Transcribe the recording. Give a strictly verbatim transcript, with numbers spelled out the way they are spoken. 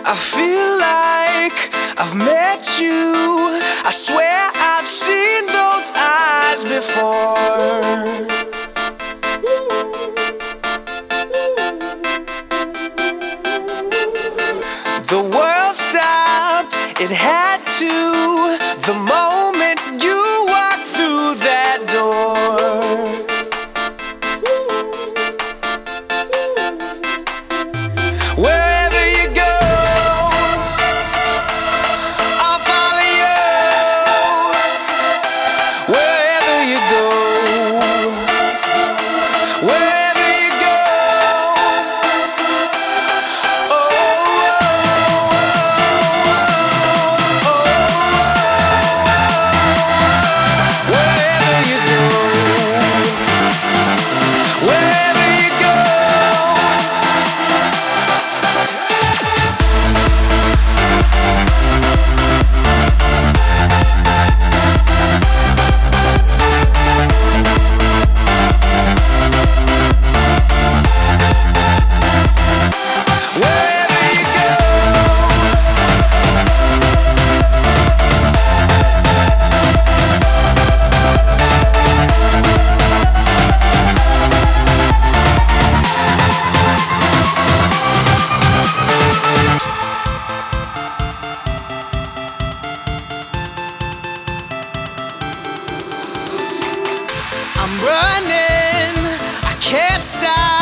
I feel like I've met you. I swear I've seen those eyes before. The world stopped, it had to, the moment you walked through that door. Wherever you go, I'll follow you. Wherever you go, wherever you go. Oh, wherever you go, wherever you go. I'm running, I can't stop.